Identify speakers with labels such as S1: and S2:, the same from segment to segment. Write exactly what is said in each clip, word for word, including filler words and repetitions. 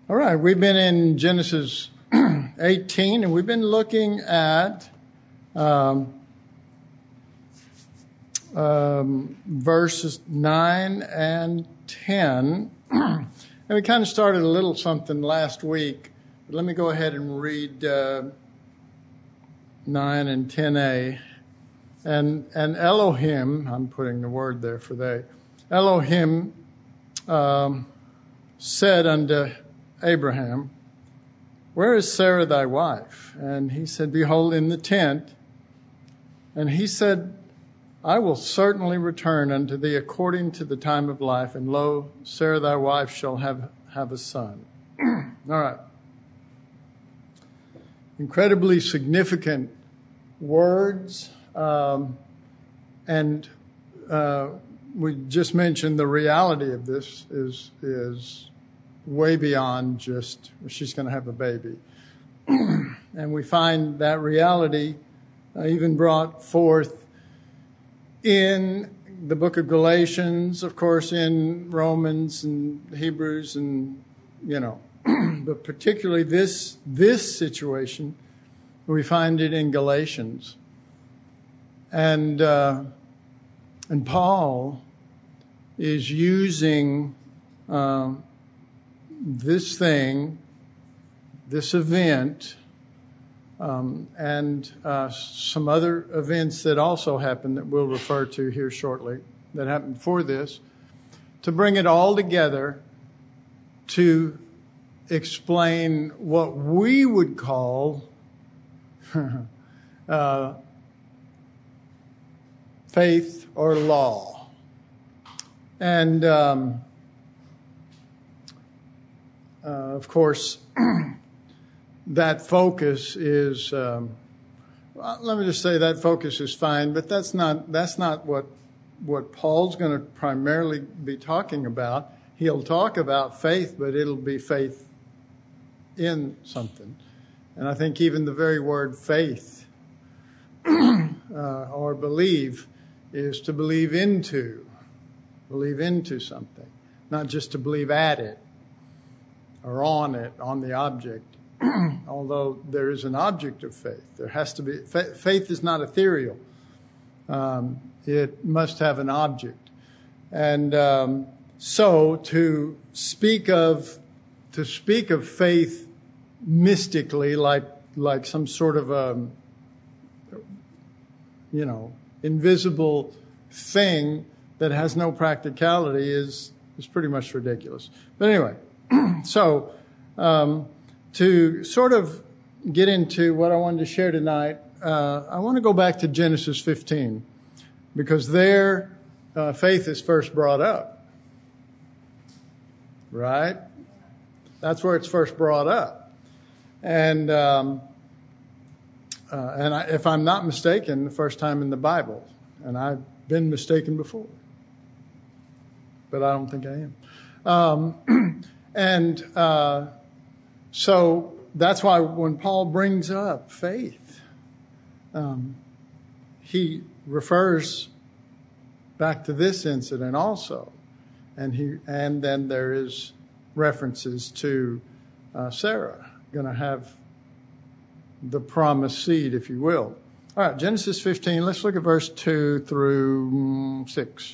S1: All right, we've been in Genesis eighteen, and we've been looking at um, um, verses nine and ten. And we kind of started a little something last week, but let me go ahead and read uh, nine and ten a. And, and Elohim, I'm putting the word there for they, Elohim um, said unto Abraham, where is Sarah thy wife? And he said, behold, in the tent. And he said, I will certainly return unto thee according to the time of life, and lo, Sarah thy wife shall have, have a son. All right. Incredibly significant words. Um, and uh, we just mentioned the reality of this is is way beyond just she's going to have a baby. And we find that reality uh, even brought forth in the book of Galatians, of course, in Romans and Hebrews, and, you know, but particularly this this situation, we find it in Galatians. And uh, and Paul is using uh, this thing, this event, um, and uh, some other events that also happened that we'll refer to here shortly that happened before this, to bring it all together to explain what we would call uh, faith or law. And, um, uh, of course, that focus is, um, well, let me just say that focus is fine, but that's not, that's not what, what Paul's going to primarily be talking about. He'll talk about faith, but it'll be faith in something. And I think even the very word faith, uh, or believe, is to believe into, believe into something, not just to believe at it or on it, on the object. Although there is an object of faith, there has to be. Faith is not ethereal; um, it must have an object. And um, so, to speak of to speak of faith mystically, like like some sort of a, you know, invisible thing that has no practicality is is pretty much ridiculous. But anyway, so um, to sort of get into what I wanted to share tonight, uh, I want to go back to Genesis fifteen, because there uh, faith is first brought up, right? That's where it's first brought up. And um, uh, and I, if I'm not mistaken, the first time in the Bible, and I've been mistaken before, but I don't think I am. Um, and uh, so that's why when Paul brings up faith, um, he refers back to this incident also, and he and then there is references to uh, Sarah going to have the promised seed, if you will. All right, Genesis fifteen, let's look at verse two through six.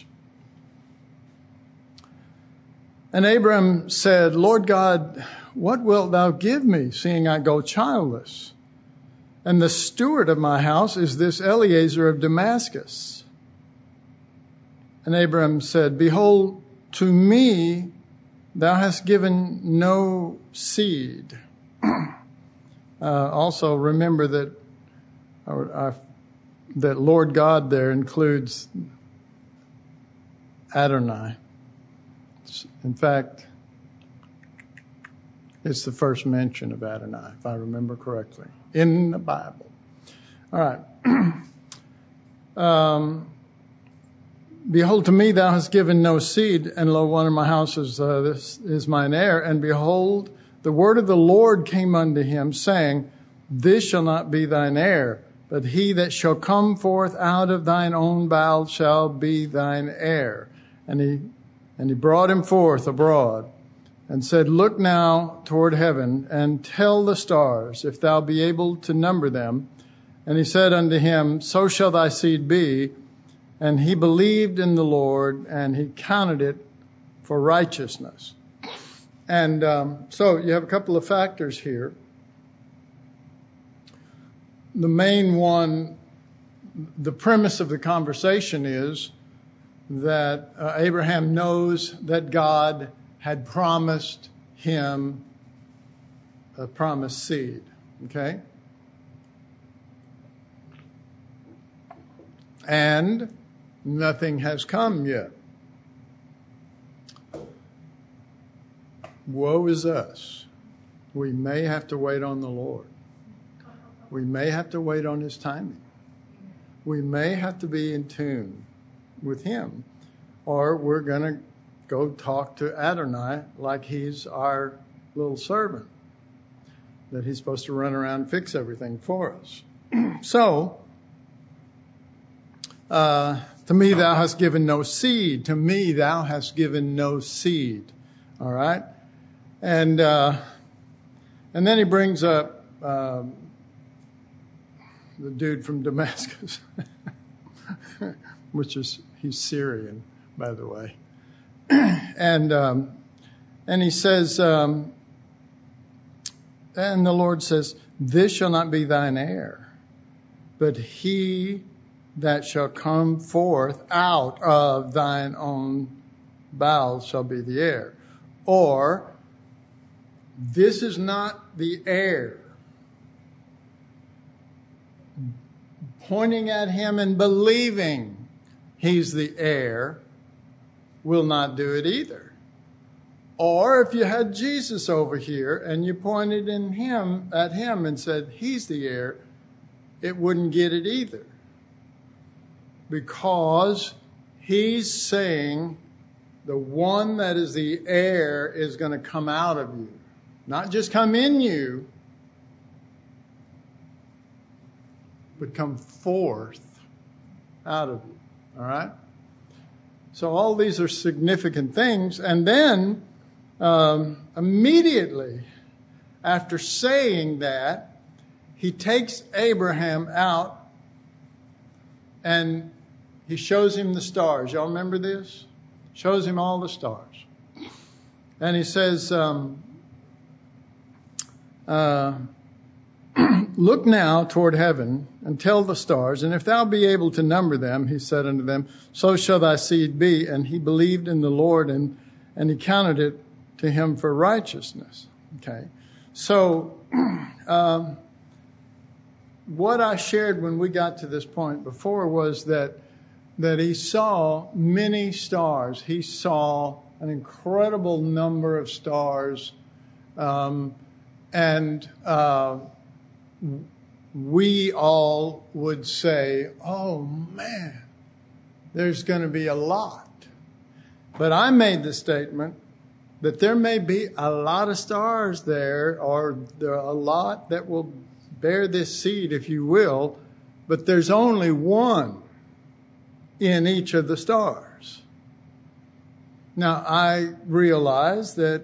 S1: And Abram said, Lord God, what wilt thou give me, seeing I go childless? And the steward of my house is this Eliezer of Damascus. And Abram said, behold, to me thou hast given no seed. Uh, also, remember that our, our, that Lord God there includes Adonai. In fact, it's the first mention of Adonai, if I remember correctly, in the Bible. All right. um, behold, to me thou hast given no seed, and lo, one of my houses uh, this is mine heir. And behold, the word of the Lord came unto him, saying, this shall not be thine heir, but he that shall come forth out of thine own bowels shall be thine heir. And he and he brought him forth abroad, and said, Look now toward heaven, and tell the stars, if thou be able to number them. And he said unto him, So shall thy seed be. And he believed in the Lord, and he counted it for righteousness. And um, so you have a couple of factors here. The main one, the premise of the conversation is that uh, Abraham knows that God had promised him a promised seed. Okay? And nothing has come yet. Woe is us. We may have to wait on the Lord. We may have to wait on his timing. We may have to be in tune with him, or we're going to go talk to Adonai like he's our little servant, that he's supposed to run around and fix everything for us. So, uh, to me thou hast given no seed. To me thou hast given no seed. All right? And uh, and then he brings up um, the dude from Damascus, which is, he's Syrian, by the way. And um, and he says, um, and the Lord says, This shall not be thine heir, but he that shall come forth out of thine own bowels shall be the heir. Or, this is not the heir. Pointing at him and believing he's the heir will not do it either. Or if you had Jesus over here and you pointed in him at him and said he's the heir, it wouldn't get it either. Because he's saying the one that is the heir is going to come out of you. Not just come in you, but come forth out of you. All right? So all these are significant things. And then um, immediately after saying that, he takes Abraham out and he shows him the stars. Y'all remember this? Shows him all the stars. And he says, um, uh, Look now toward heaven and tell the stars, and if thou be able to number them, he said unto them, so shall thy seed be. And he believed in the Lord, and, and he counted it to him for righteousness. Okay. So, um, what I shared when we got to this point before was that, that he saw many stars. He saw an incredible number of stars, um, and, uh, we all would say, oh man, there's going to be a lot. But I made the statement that there may be a lot of stars there, or there are a lot that will bear this seed, if you will, but there's only one in each of the stars. Now, I realize that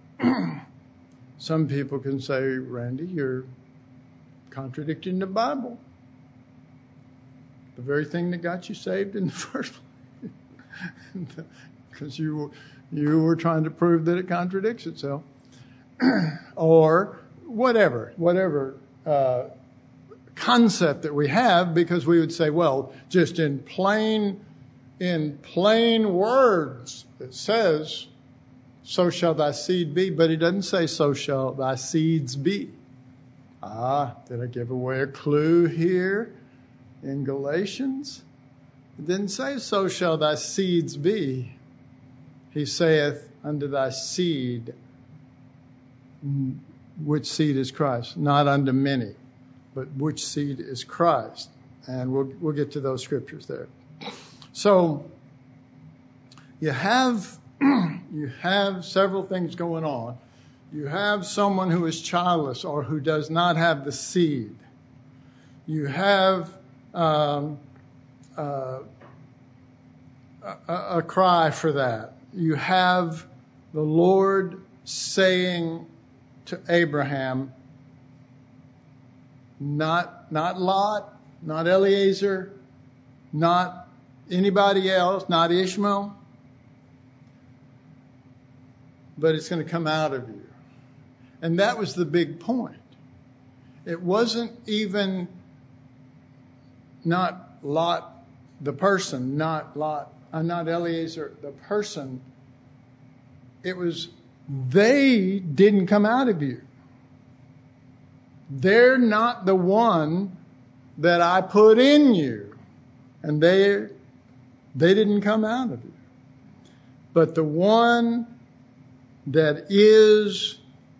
S1: some people can say, Randy, you're contradicting the Bible. The very thing that got you saved in the first place. Because you, you were trying to prove that it contradicts itself. Or whatever, whatever uh, concept that we have, because we would say, well, just in plain, in plain words, it says, so shall thy seed be, but he doesn't say, so shall thy seeds be. Ah, did I give away a clue here in Galatians? It didn't say, so shall thy seeds be. He saith, unto thy seed, which seed is Christ? Not unto many, but which seed is Christ? And we'll we'll get to those scriptures there. So you have you have several things going on. You have someone who is childless or who does not have the seed. You have um, uh, a, a cry for that. You have the Lord saying to Abraham, not, not Lot, not Eliezer, not anybody else, not Ishmael, but it's going to come out of you. And that was the big point. It wasn't even not Lot, the person, not Lot, uh, not Eliezer, the person. It was they didn't come out of you. They're not the one that I put in you. And they, they didn't come out of you. But the one that is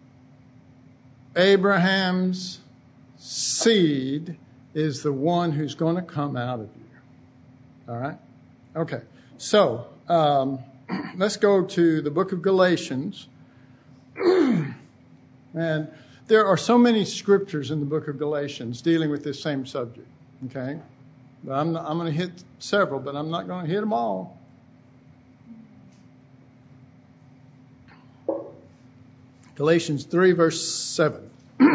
S1: Abraham's seed is the one who's going to come out of you. All right? Okay. So, um, let's go to the book of Galatians. And there are so many scriptures in the book of Galatians dealing with this same subject. Okay? But I'm, not, I'm going to hit several, but I'm not going to hit them all. Galatians three, verse seven.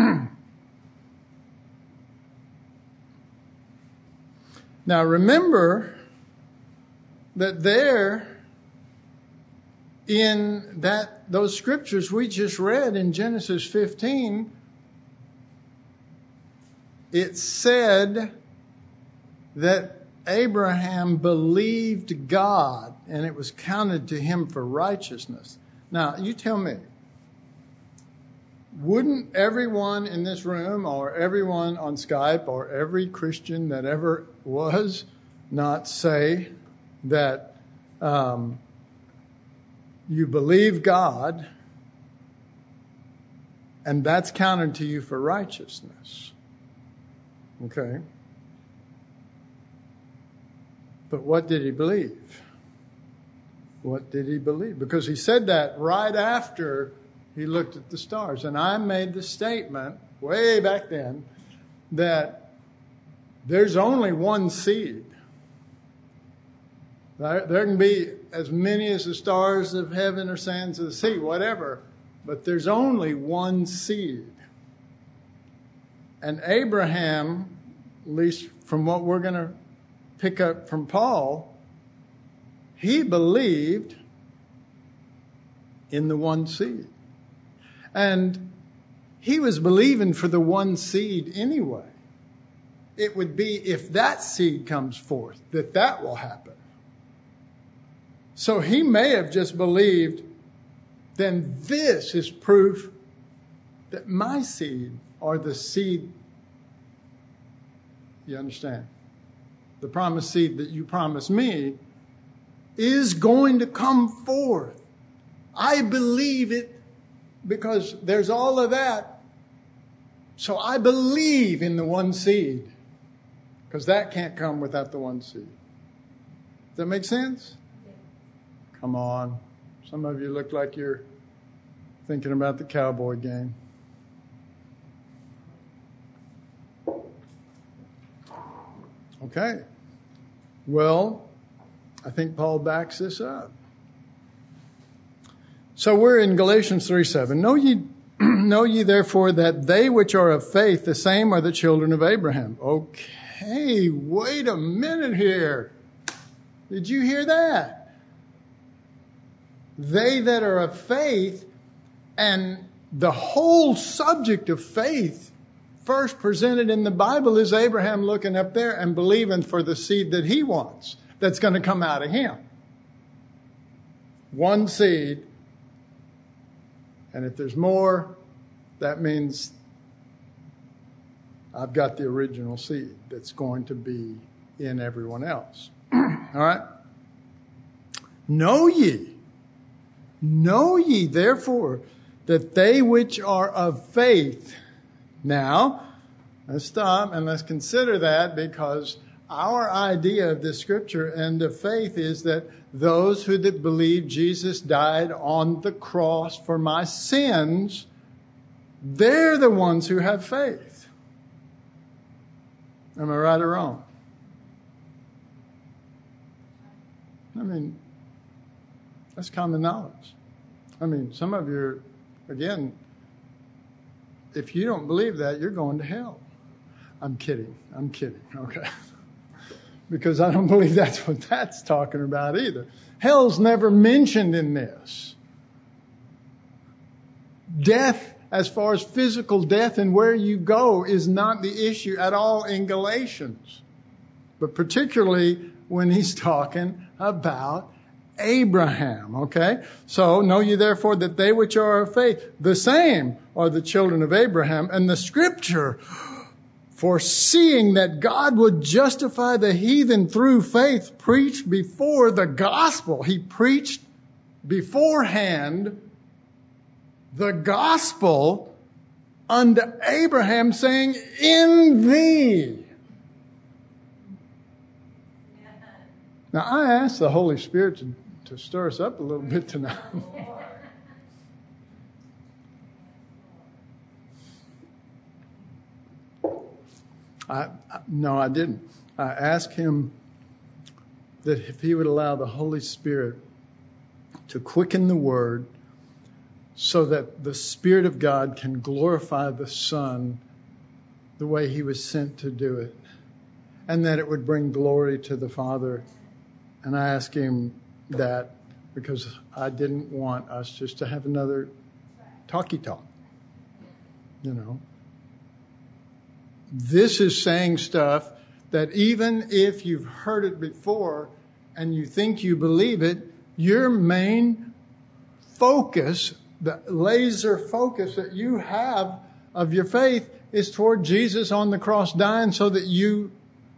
S1: Now remember that there in that those scriptures we just read in Genesis fifteen, it said that Abraham believed God and it was counted to him for righteousness. Now, you tell me, wouldn't everyone in this room or everyone on Skype or every Christian that ever was not say that um, you believe God and that's counted to you for righteousness? Okay. But what did he believe? What did he believe? Because he said that right after he looked at the stars. And I made the statement way back then that there's only one seed. There, there can be as many as the stars of heaven or sands of the sea, whatever. But there's only one seed. And Abraham, at least from what we're going to pick up from Paul, he believed in the one seed. And he was believing for the one seed anyway. It would be if that seed comes forth, that that will happen. So he may have just believed, then this is proof that my seed, or the seed, you understand, the promised seed that you promised me, is going to come forth. I believe it because there's all of that. So I believe in the one seed because that can't come without the one seed. Does that make sense? Come on. Some of you look like you're thinking about the Cowboy game. Okay. Well, I think Paul backs this up. So we're in Galatians three seven. Know ye, know ye therefore that they which are of faith, the same are the children of Abraham. Okay, wait a minute here. Did you hear that? They that are of faith, and the whole subject of faith first presented in the Bible is Abraham looking up there and believing for the seed that he wants, that's going to come out of him. One seed. And if there's more, that means I've got the original seed that's going to be in everyone else. All right? Know ye, know ye therefore that they which are of faith. Now, let's stop and let's consider that, because our idea of this scripture and of faith is that those who that believe Jesus died on the cross for my sins, they're the ones who have faith. Am I right or wrong? I mean, that's common knowledge. I mean, some of you are again, if you don't believe that, you're going to hell. I'm kidding. I'm kidding. Okay. Because I don't believe that's what that's talking about either. Hell's never mentioned in this. Death, as far as physical death and where you go, is not the issue at all in Galatians. But particularly when he's talking about Abraham, okay? So, know ye therefore that they which are of faith, the same are the children of Abraham. And the scripture, foreseeing that God would justify the heathen through faith, preached before the gospel. He preached beforehand the gospel unto Abraham, saying, in thee. Now, I asked the Holy Spirit to, to stir us up a little bit tonight. I, I, no, I didn't. I asked him that if he would allow the Holy Spirit to quicken the word so that the Spirit of God can glorify the Son the way he was sent to do it, and that it would bring glory to the Father. And I asked him that because I didn't want us just to have another talky talk, you know. This is saying stuff that even if you've heard it before and you think you believe it, your main focus, the laser focus that you have of your faith, is toward Jesus on the cross dying so that you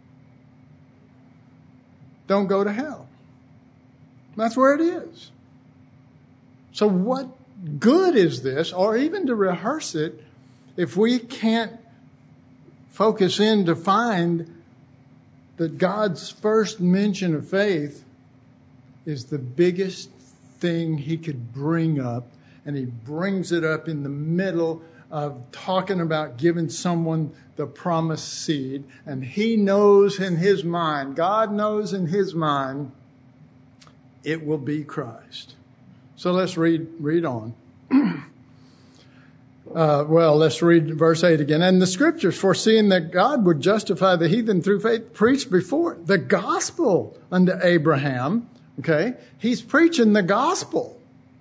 S1: don't go to hell. That's where it is. So what good is this, or even to rehearse it, if we can't focus in to find that God's first mention of faith is the biggest thing he could bring up, and he brings it up in the middle of talking about giving someone the promised seed, and he knows in his mind, God knows in his mind, it will be Christ. So let's read read on. Uh, well, let's read verse eight again. And the scriptures, foreseeing that God would justify the heathen through faith, preached before the gospel unto Abraham. Okay? He's preaching the gospel.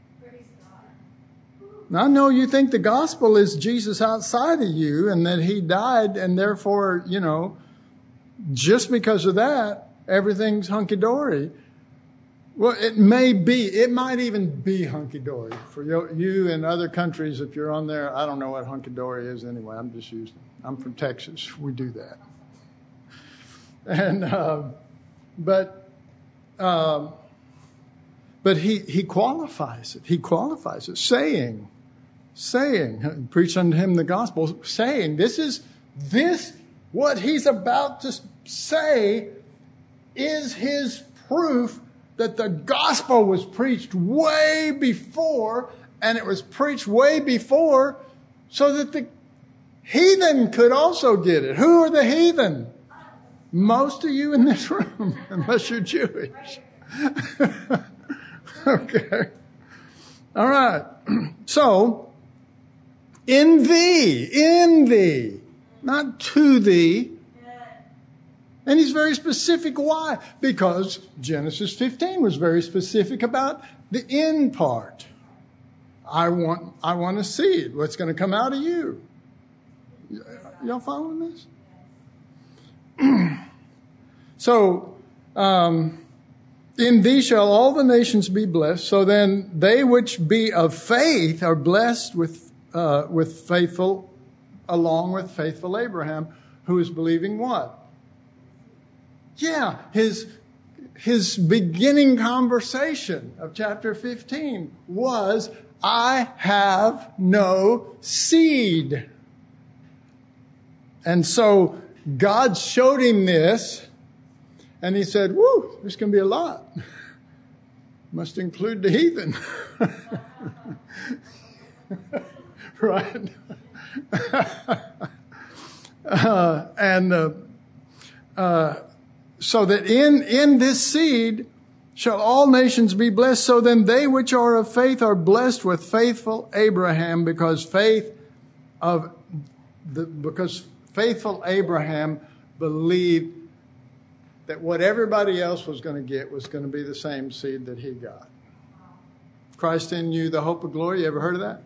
S1: Now, I know you think the gospel is Jesus outside of you and that he died, and therefore, you know, just because of that, everything's hunky-dory. Well, it may be. It might even be hunky-dory for you, you and other countries. If you're on there, I don't know what hunky-dory is anyway. I'm just using it. I'm from Texas. We do that. And, uh, but, uh, but he, he qualifies it. He qualifies it, saying, saying, preach unto him the gospel, saying, this is, this, what he's about to say is his proof that the gospel was preached way before, and it was preached way before so that the heathen could also get it. Who are the heathen? Most of you in this room, unless you're Jewish. Okay. All right. So, in thee, in thee, not to thee. And he's very specific. Why? Because Genesis fifteen was very specific about the in part. I want, I want a seed. What's going to come out of you? Y'all following this? So, um, in thee shall all the nations be blessed. So then they which be of faith are blessed with, uh, with faithful, along with faithful Abraham, who is believing what? Yeah, his, his beginning conversation of chapter fifteen was, I have no seed. And so God showed him this, and he said, woo, there's going to be a lot. Must include the heathen. Right? uh, and uh, uh, so that in, in this seed shall all nations be blessed. So then they which are of faith are blessed with faithful Abraham, because faith of the, because faithful Abraham believed that what everybody else was going to get was going to be the same seed that he got. Christ in you, the hope of glory. You ever heard of that?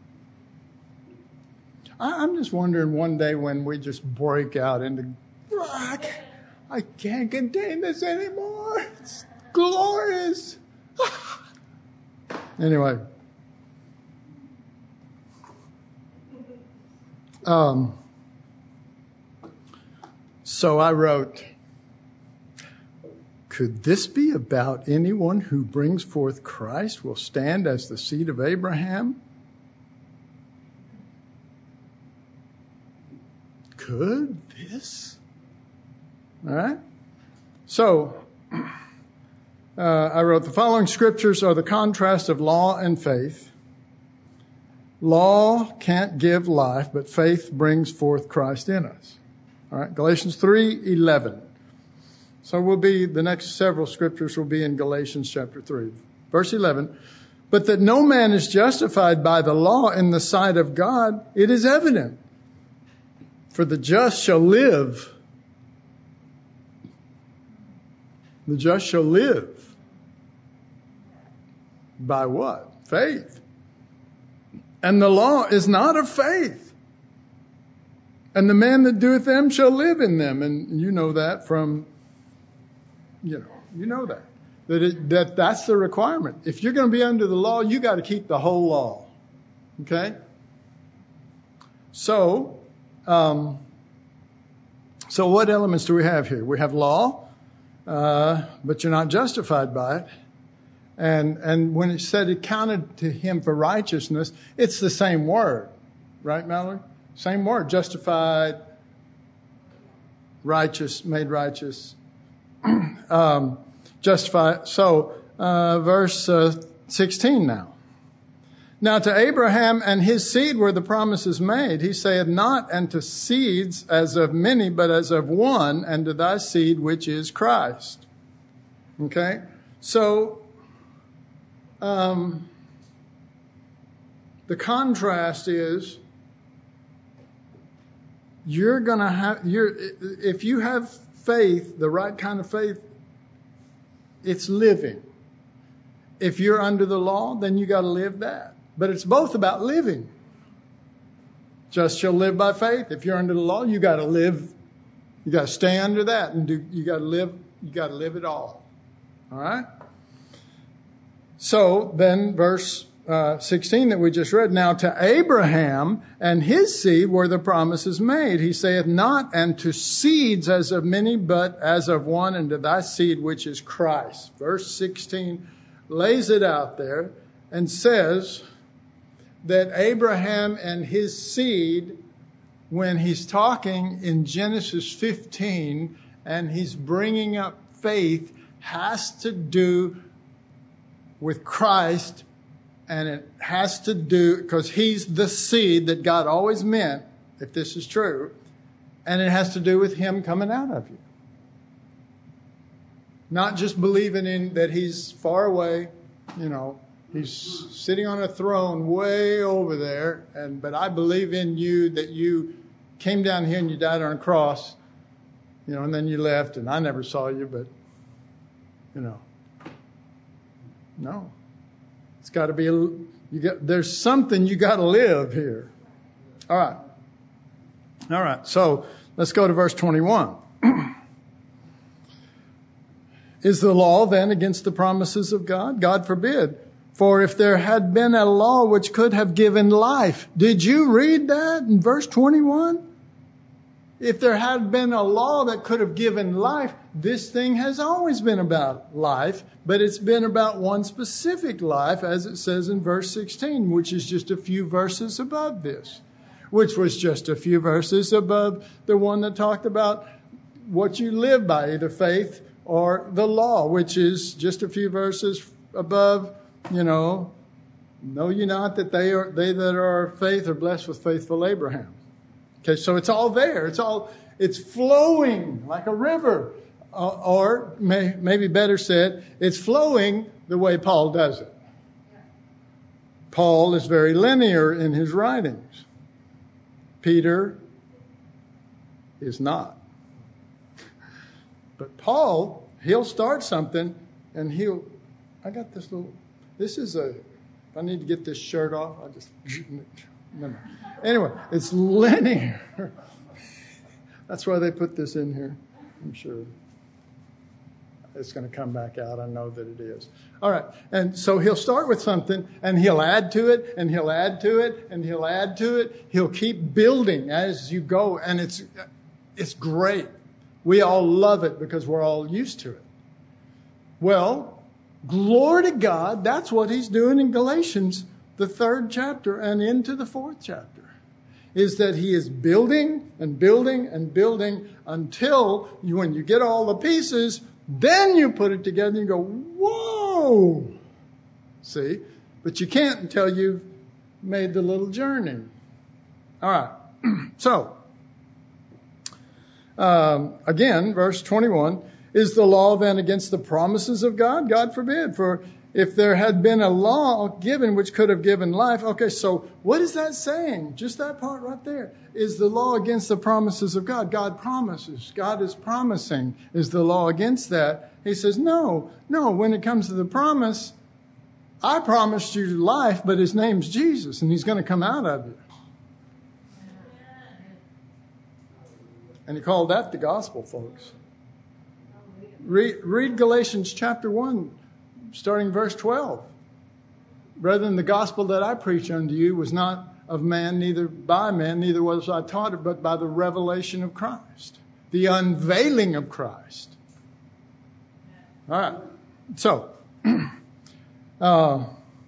S1: I, I'm just wondering one day when we just break out into, I can't, I can't contain this anymore. It's glorious. Anyway. Um, so I wrote, could this be about anyone who brings forth Christ will stand as the seed of Abraham? Could this? All right. So uh, I wrote, the following scriptures are the contrast of law and faith. Law can't give life, but faith brings forth Christ in us. All right. Galatians three eleven. So we'll be, the next several scriptures will be in Galatians chapter three. Verse eleven, but that no man is justified by the law in the sight of God, it is evident. For the just shall live. The just shall live. By what? Faith. And the law is not of faith. And the man that doeth them shall live in them. And you know that from... You know, you know that. That, it, that that's the requirement. If you're going to be under the law, you got to keep the whole law. Okay? So, um, so what elements do we have here? We have law, uh, but you're not justified by it. And, and when it said it counted to him for righteousness, it's the same word. Right, Mallory? Same word. Justified, righteous, made righteous. Um, justify. So, uh, verse uh, sixteen now. Now to Abraham and his seed were the promises made. He saith not unto seeds as of many, but as of one, and to thy seed which is Christ. Okay? So, um, the contrast is you're going to have, you're, if you have faith, the right kind of faith, it's living. If you're under the law, then you got to live that. But it's both about living. Just shall live by faith. If you're under the law, you got to live. You got to stay under that, and do. You got to live. You got to live it all. All right. So then, verse uh, sixteen that we just read. Now to Abraham and his seed were the promises made. He saith not, and to seeds as of many, but as of one, and to thy seed which is Christ. Verse sixteen lays it out there and says that Abraham and his seed, when he's talking in Genesis fifteen and he's bringing up faith, has to do with Christ, and it has to do, because he's the seed that God always meant, if this is true, and it has to do with him coming out of you. Not just believing in that he's far away, you know, he's sitting on a throne way over there, and but I believe in you that you came down here and you died on a cross, you know, and then you left, and I never saw you, but, you know, no. It's got to be, a, you got, there's something you got to live here. All right. All right. So let's go to verse twenty-one. Is the law then against the promises of God? God forbid. For if there had been a law which could have given life. Did you read that in verse twenty-one? If there had been a law that could have given life, this thing has always been about life, but it's been about one specific life, as it says in verse sixteen, which is just a few verses above this, which was just a few verses above the one that talked about what you live by, either faith or the law, which is just a few verses above, you know, know ye not that they are they that are of faith are blessed with faithful Abraham. Okay, so it's all there. It's all, it's flowing like a river or may, maybe better said, it's flowing the way Paul does it. Paul is very linear in his writings. Peter is not. But Paul, he'll start something and he'll, I got this little, this is a, if I need to get this shirt off, I'll just, anyway, it's linear. That's why they put this in here, I'm sure. It's going to come back out. I know that it is. All right. And so he'll start with something and he'll add to it and he'll add to it and he'll add to it. He'll keep building as you go. And it's, it's great. We all love it because we're all used to it. Well, glory to God. That's what he's doing in Galatians, the third chapter and into the fourth chapter, is that he is building and building and building until you, when you get all the pieces, then you put it together and you go, whoa! See? But you can't until you've made the little journey. All right. So, um, again, verse twenty-one, is the law then against the promises of God? God forbid. For if there had been a law given which could have given life. Okay, so what is that saying? Just that part right there. Is the law against the promises of God? God promises. God is promising. Is the law against that? He says, no, no. When it comes to the promise, I promised you life, but his name's Jesus, and he's going to come out of you. And he called that the gospel, folks. Read, read Galatians chapter one, starting verse twelve. Brethren, the gospel that I preach unto you was not of man, neither by man, neither was I taught it, but by the revelation of Christ, the unveiling of Christ. All right. So, uh,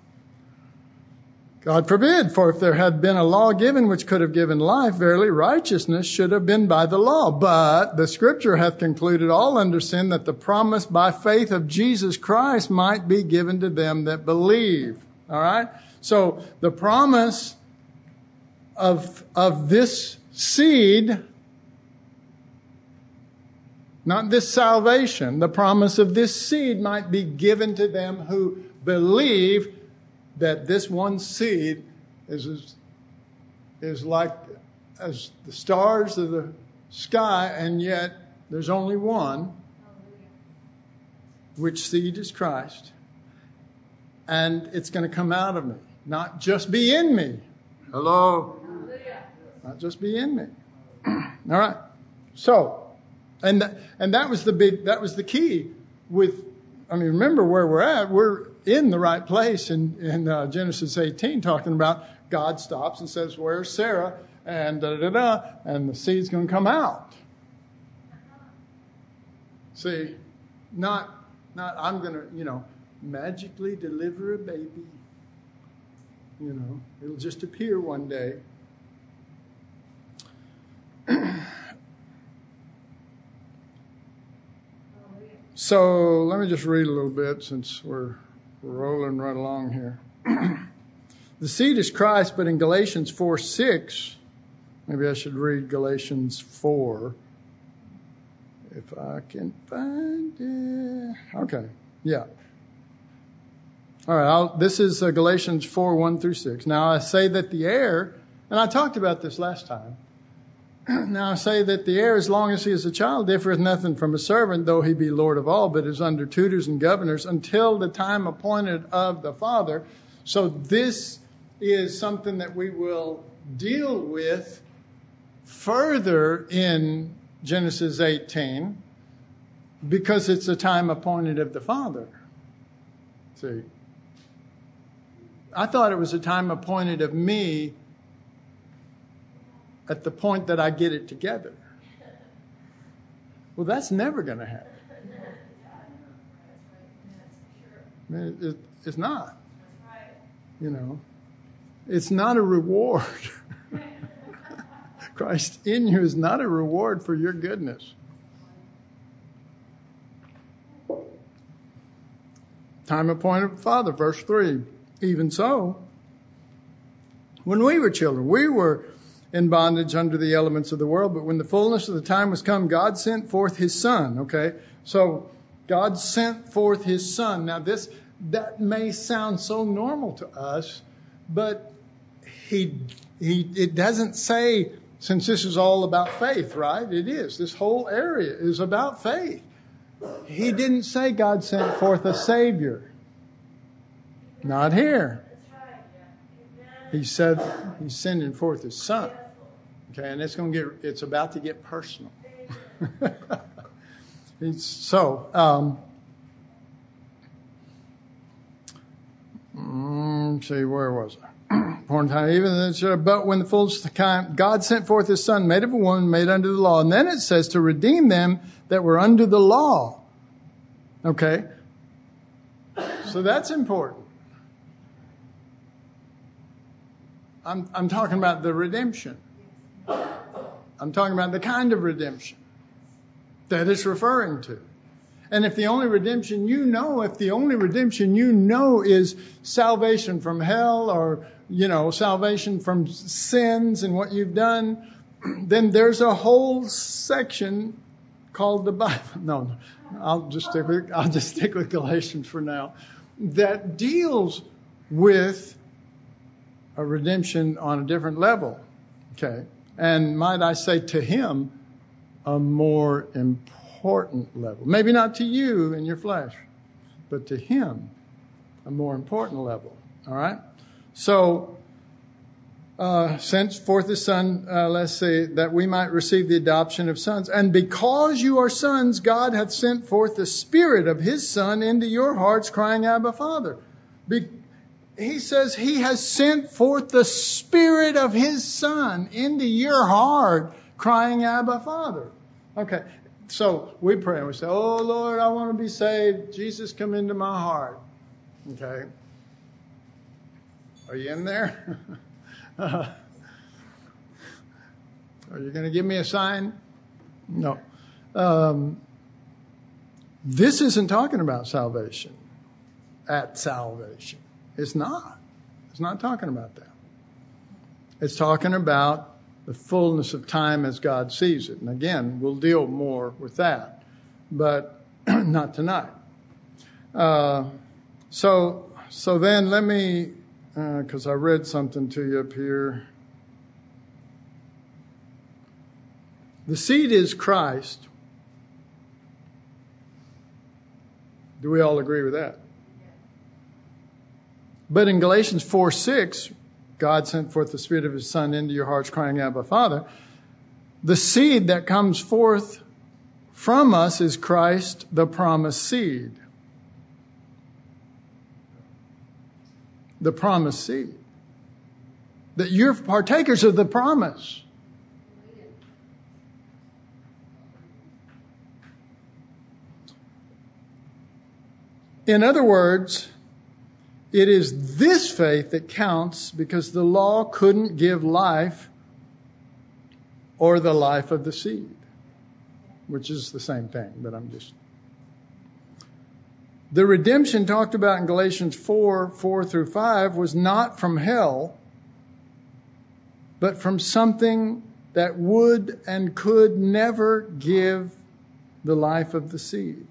S1: God forbid, for if there had been a law given which could have given life, verily righteousness should have been by the law. But the scripture hath concluded all under sin, that the promise by faith of Jesus Christ might be given to them that believe. All right. So the promise of, of this seed, not this salvation, the promise of this seed might be given to them who believe that this one seed is, is, is like as the stars of the sky, and yet there's only one, which seed is Christ. And it's going to come out of me, not just be in me. Hello? Not just be in me. All right. So, and that, and that was the big, that was the key with, I mean, remember where we're at. We're in the right place in, in uh, Genesis eighteen, talking about God stops and says, where's Sarah? And da da da, and the seed's going to come out. See, not, not I'm going to, you know, magically deliver a baby. You know, it'll just appear one day. So let me just read a little bit since we're rolling right along here. The seed is Christ, but in Galatians four six, maybe I should read Galatians four. If I can find it. Okay, yeah. All right, I'll, this is uh, Galatians four, one through six. Now I say that the heir, and I talked about this last time. Now I say that the heir, as long as he is a child, differeth nothing from a servant, though he be Lord of all, but is under tutors and governors until the time appointed of the Father. So this is something that we will deal with further in Genesis eighteen, because it's a time appointed of the Father. See, I thought it was a time appointed of me at the point that I get it together. Well, that's never going to happen. I mean, it, it's not. You know, it's not a reward. Christ in you is not a reward for your goodness. Time appointed Father, verse three. Even so, when we were children, we were in bondage under the elements of the world. But when the fullness of the time was come, God sent forth his Son. Okay, so God sent forth his Son. Now this, that may sound so normal to us, but he, he, it doesn't say, since this is all about faith, right? It is. This whole area is about faith. He didn't say God sent forth a Savior. Not here. He said he's sending forth his Son. Okay, and it's going to get, it's about to get personal. it's, so, um, mm, see, where was I? Even but when the fullness of time, God sent forth his Son, made of a woman, made under the law. And then it says to redeem them that were under the law. Okay? So that's important. I'm, I'm talking about the redemption. I'm talking about the kind of redemption that it's referring to. And if the only redemption you know, if the only redemption you know is salvation from hell or, you know, salvation from sins and what you've done, then there's a whole section called the Bible. No, I'll just stick with, I'll just stick with Galatians for now, that deals with a redemption on a different level. Okay. And might I say to him, a more important level. Maybe not to you in your flesh, but to him, a more important level. All right? So, uh, sent forth the Son, uh, let's say, that we might receive the adoption of sons. And because you are sons, God hath sent forth the Spirit of his Son into your hearts, crying, Abba, Father. Be- he says he has sent forth the Spirit of his Son into your heart, crying, Abba, Father. Okay. So we pray and we say, oh, Lord, I want to be saved. Jesus, come into my heart. Okay. Are you in there? uh, are you going to give me a sign? No. Um, this isn't talking about salvation. At salvation. It's not. It's not talking about that. It's talking about the fullness of time as God sees it. And again, we'll deal more with that, but not tonight. Uh, so, so then let me, because uh, I read something to you up here. The seed is Christ. Do we all agree with that? But in Galatians four six, God sent forth the Spirit of his Son into your hearts, crying, Abba, Father. The seed that comes forth from us is Christ, the promised seed. The promised seed. That you're partakers of the promise. In other words, it is this faith that counts because the law couldn't give life or the life of the seed, which is the same thing, but I'm just... The redemption talked about in Galatians four, four through five was not from hell, but from something that would and could never give the life of the seed.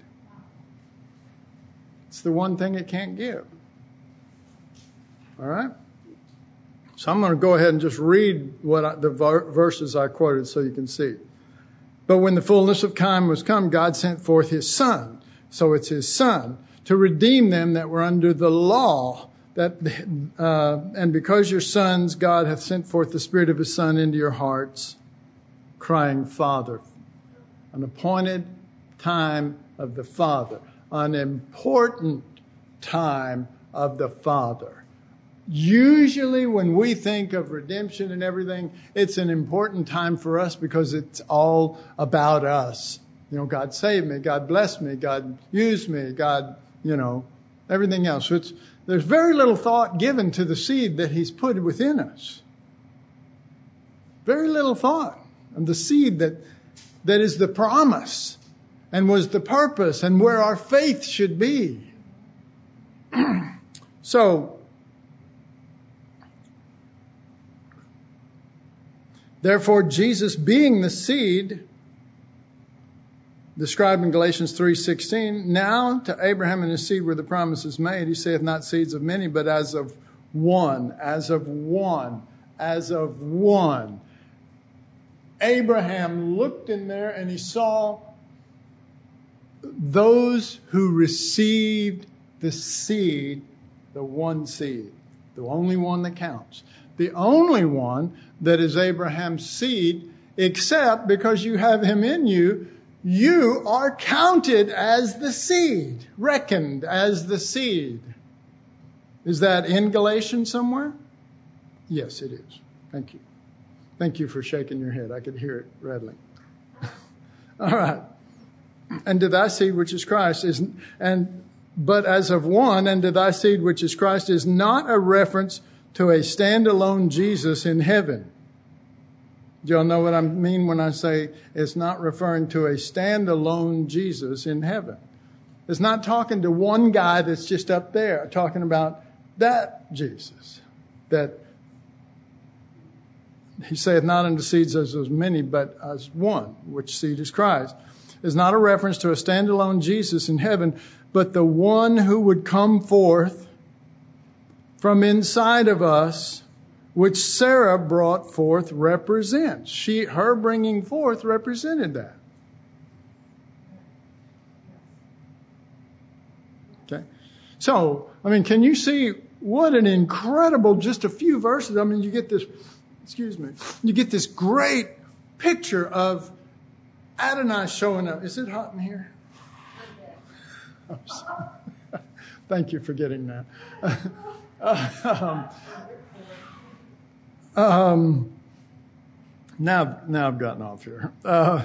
S1: It's the one thing it can't give. All right? So I'm going to go ahead and just read what I, the verses I quoted so you can see. But when the fullness of time was come, God sent forth his Son. So it's his Son to redeem them that were under the law. That uh, and because you're sons, God hath sent forth the Spirit of his Son into your hearts, crying, Father. An appointed time of the Father. An important time of the Father. Usually when we think of redemption and everything, it's an important time for us because it's all about us. You know, God saved me, God blessed me, God used me, God, you know, everything else. So it's, there's very little thought given to the seed that he's put within us. Very little thought of the seed that, that is the promise and was the purpose and where our faith should be. So, Therefore, Jesus being the seed, described in Galatians three sixteen, now to Abraham and his seed were the promises made. He saith not seeds of many, but as of one, as of one, as of one. Abraham looked in there and he saw those who received the seed, the one seed, the only one that counts. The only one that is Abraham's seed, except because you have him in you, you are counted as the seed, reckoned as the seed. Is that in Galatians somewhere? Yes, it is. Thank you. Thank you for shaking your head. I could hear it rattling. All right. And to thy seed, which is Christ, is and but as of one, and to thy seed, which is Christ, is not a reference to a standalone Jesus in heaven. Do y'all know what I mean when I say it's not referring to a standalone Jesus in heaven? It's not talking to one guy that's just up there, talking about that Jesus. That he saith not unto seeds as of many, but as one, which seed is Christ. Is not a reference to a standalone Jesus in heaven, but the one who would come forth from inside of us, which Sarah brought forth represents. She, her bringing forth represented that. Okay. So, I mean, can you see what an incredible, just a few verses. I mean, you get this, excuse me, you get this great picture of Adonai showing up. Is it hot in here? Thank you for getting that. um, um, now, now I've gotten off here. Uh,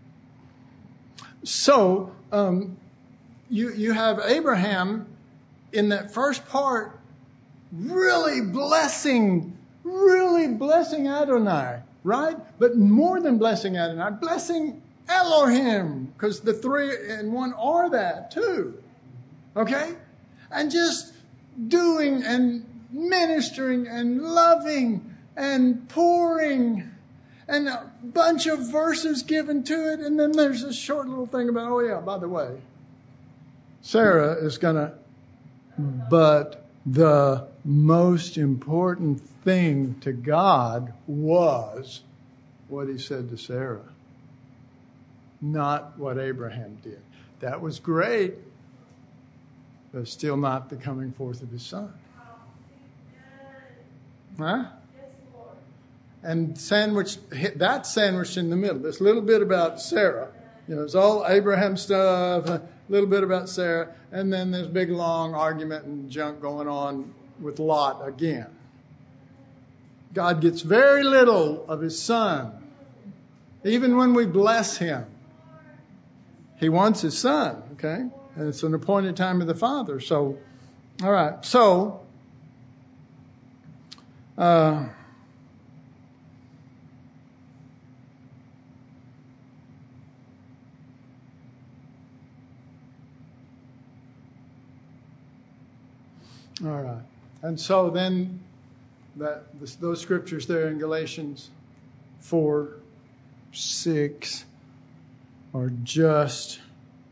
S1: so um, you you have Abraham in that first part, really blessing, really blessing Adonai, right? But more than blessing Adonai, blessing Elohim, because the three in one are that too. Okay? And just doing and ministering and loving and pouring and a bunch of verses given to it. And then there's this short little thing about, oh yeah, by the way, Sarah is going to, but the most important thing to God was what he said to Sarah. Not what Abraham did. That was great, but still not the coming forth of his son. Huh? And sandwiched, that sandwiched in the middle. This little bit about Sarah. You know, it's all Abraham stuff, a little bit about Sarah, and then this big long argument and junk going on with Lot again. God gets very little of his son. Even when we bless him, he wants his son, okay? And it's an appointed time of the Father. So, all right. So, uh, all right. And so then that those scriptures there in Galatians four, six are just,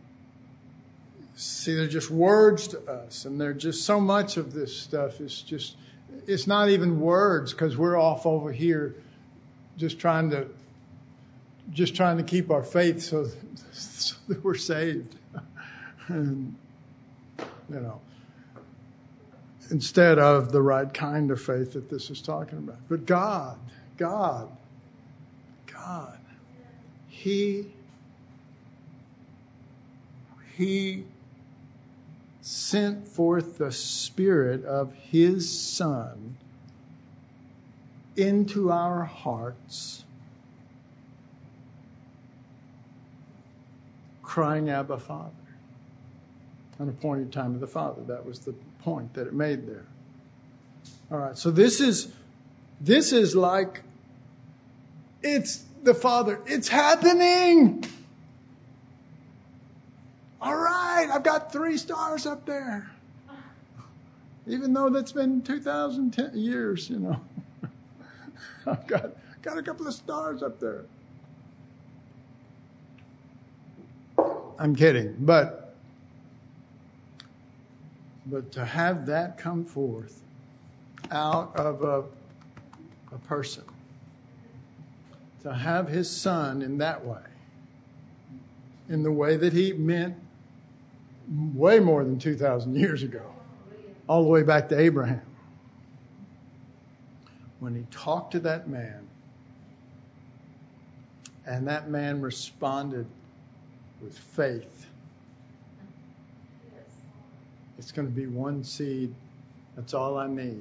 S1: see, they're just words to us. And they're just, so much of this stuff is just, it's not even words, because we're off over here just trying to, just trying to keep our faith so, so that we're saved. And, you know, instead of the right kind of faith that this is talking about. But God, God, God, He He sent forth the Spirit of His Son into our hearts, crying, Abba, Father. An appointed time of the Father. That was the point that it made there. All right, so this is this is like, it's the Father. It's happening. All right, I've got three stars up there. Even though that's been two thousand years, you know. I've got got a couple of stars up there. I'm kidding, but but to have that come forth out of a, a person, to have his son in that way, in the way that he meant way more than two thousand years ago, all the way back to Abraham. When he talked to that man, and that man responded with faith, it's going to be one seed. That's all I need.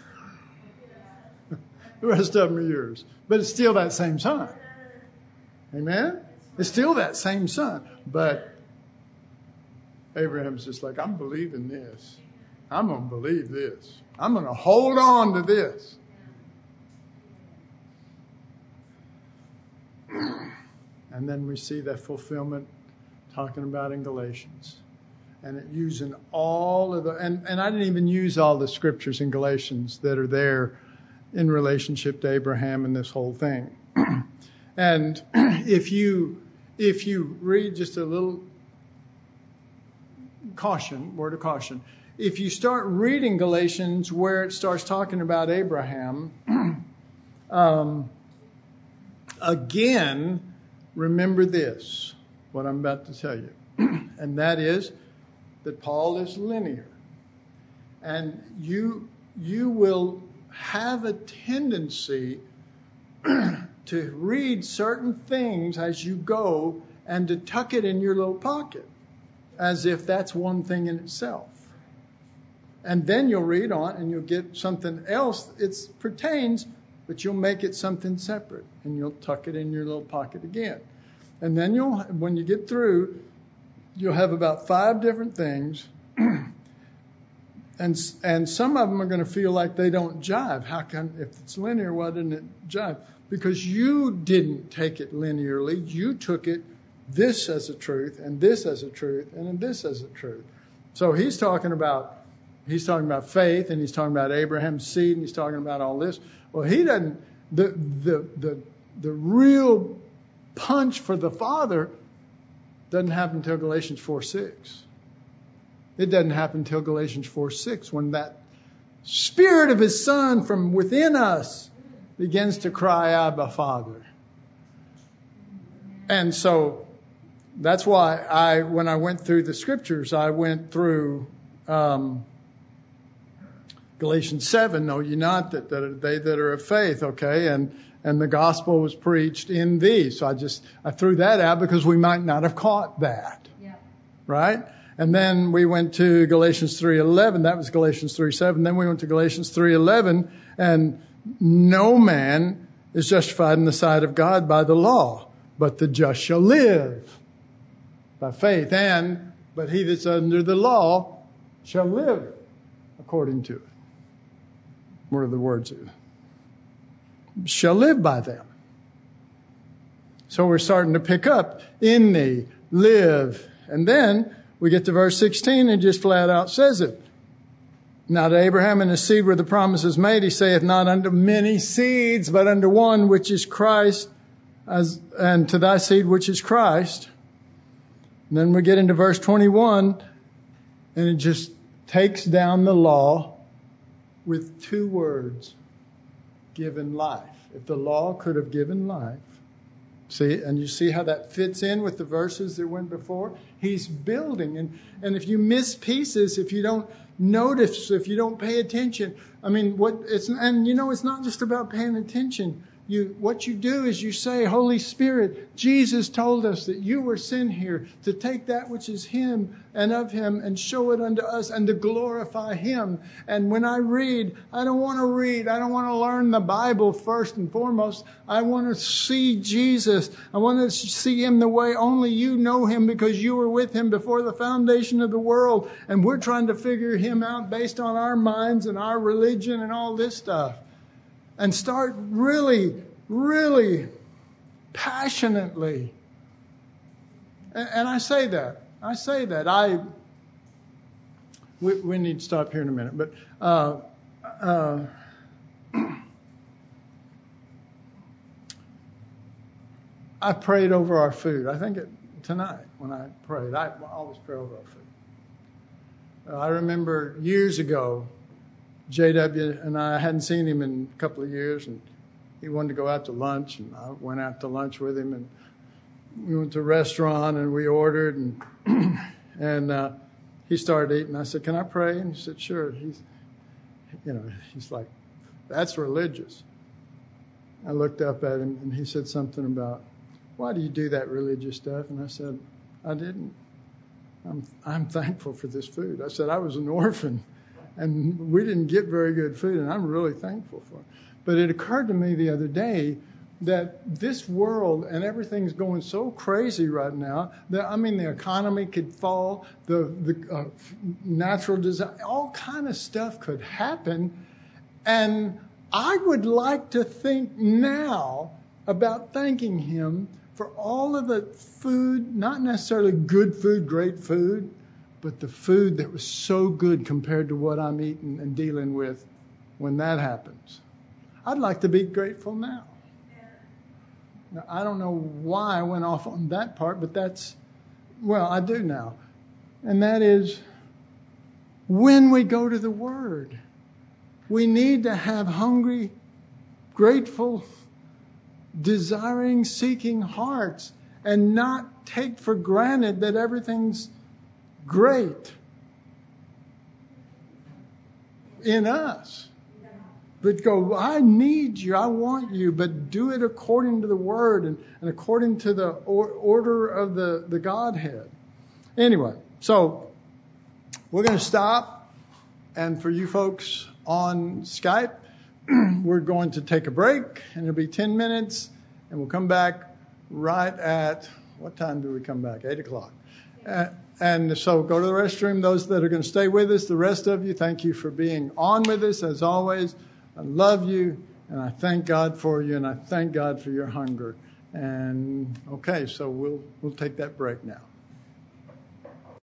S1: The rest of them are yours. But it's still that same son. Amen? It's still that same son. But Abraham's just like, I'm believing this. I'm going to believe this. I'm going to hold on to this. And then we see that fulfillment talking about in Galatians. And it using all of the, and, and I didn't even use all the scriptures in Galatians that are there in relationship to Abraham and this whole thing. And if you, if you read just a little caution, word of caution, if you start reading Galatians where it starts talking about Abraham, um, again, remember this, what I'm about to tell you. And that is that Paul is linear. And you, you will have a tendency to read certain things as you go and to tuck it in your little pocket as if that's one thing in itself. And then you'll read on and you'll get something else. It pertains, but you'll make it something separate and you'll tuck it in your little pocket again. And then you'll, when you get through, you'll have about five different things. and and some of them are going to feel like they don't jive. How can, if it's linear, why didn't it jive? Because you didn't take it linearly. You took it this as a truth and this as a truth and this as a truth. So he's talking about, he's talking about faith and he's talking about Abraham's seed and he's talking about all this. Well, he doesn't, the, the, the, the real punch for the Father doesn't happen until Galatians four six. It doesn't happen until Galatians four six when that Spirit of His Son from within us begins to cry, Abba, Father. And so that's why I, when I went through the scriptures, I went through um, Galatians seven, know ye not that, that are they that are of faith, okay, and and the gospel was preached in thee. So I just, I threw that out because we might not have caught that. Yeah. Right? And then we went to Galatians three eleven. That was Galatians three seven. Then we went to Galatians three eleven. And no man is justified in the sight of God by the law, but the just shall live by faith. And, but he that's under the law shall live according to it. What are the words? Shall live by them. So we're starting to pick up in thee, live. And then we get to verse sixteen and just flat out says it. Now to Abraham and his seed were the promises made. He saith not unto many seeds, but unto one which is Christ, as, and to thy seed which is Christ. And then we get into verse twenty-one and it just takes down the law with two words. Given life. If the law could have given life, see, and you see how that fits in with the verses that went before? He's building. And, and if you miss pieces, if you don't notice, if you don't pay attention, I mean, what it's, and you know, it's not just about paying attention. You, what you do is you say, Holy Spirit, Jesus told us that you were sent here to take that which is Him and of Him and show it unto us and to glorify Him. And when I read, I don't want to read. I don't want to learn the Bible first and foremost. I want to see Jesus. I want to see Him the way only you know Him because you were with Him before the foundation of the world. And we're trying to figure Him out based on our minds and our religion and all this stuff. And start really, really passionately. And, and I say that. I say that. I. We, we need to stop here in a minute. But uh, uh, I prayed over our food. I think it, tonight when I prayed, I always pray over our food. Uh, I remember years ago, J W and I hadn't seen him in a couple of years, and he wanted to go out to lunch, and I went out to lunch with him, and we went to a restaurant, and we ordered, and and uh, he started eating. I said, "Can I pray?" And he said, "Sure." He's, you know, he's like, "That's religious." I looked up at him, and he said something about, "Why do you do that religious stuff?" And I said, "I didn't. I'm I'm thankful for this food." I said, "I was an orphan, and we didn't get very good food, and I'm really thankful for it." But it occurred to me the other day that this world and everything's going so crazy right now that, I mean, the economy could fall, the the uh, natural disaster, all kind of stuff could happen, and I would like to think now about thanking him for all of the food, not necessarily good food, great food, but the food that was so good compared to what I'm eating and dealing with when that happens. I'd like to be grateful now. Now, I don't know why I went off on that part, but that's, well, I do now. And that is, when we go to the Word, we need to have hungry, grateful, desiring, seeking hearts and not take for granted that everything's great in us. But go, I need you, I want you, but do it according to the Word and, and according to the or, order of the, the Godhead. Anyway, so we're going to stop. And for you folks on Skype, we're going to take a break, and it'll be ten minutes, and we'll come back right at, what time do we come back? eight o'clock. Uh, and so go to the restroom. Those that are going to stay with us, the rest of you, thank you for being on with us as always. I love you, and I thank God for you, and I thank God for your hunger. And okay, so we'll we'll take that break now.